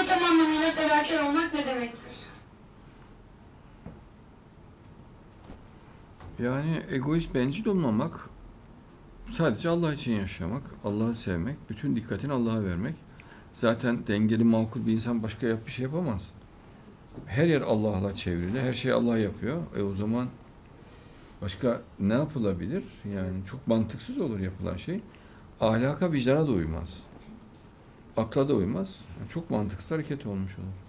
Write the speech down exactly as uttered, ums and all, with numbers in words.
tam anlamıyla fedakar olmak ne demektir? Yani egoist, bencil olmamak, sadece Allah için yaşamak, Allah'ı sevmek, bütün dikkatini Allah'a vermek. Zaten dengeli, makul bir insan başka yap bir şey yapamaz. Her yer Allah'la çevrili, her şey Allah yapıyor. E o zaman başka ne yapılabilir? Yani çok mantıksız olur yapılan şey. Ahlaka, vicdana da uymaz. Akla da uymaz. Çok mantıksız hareket olmuş olur.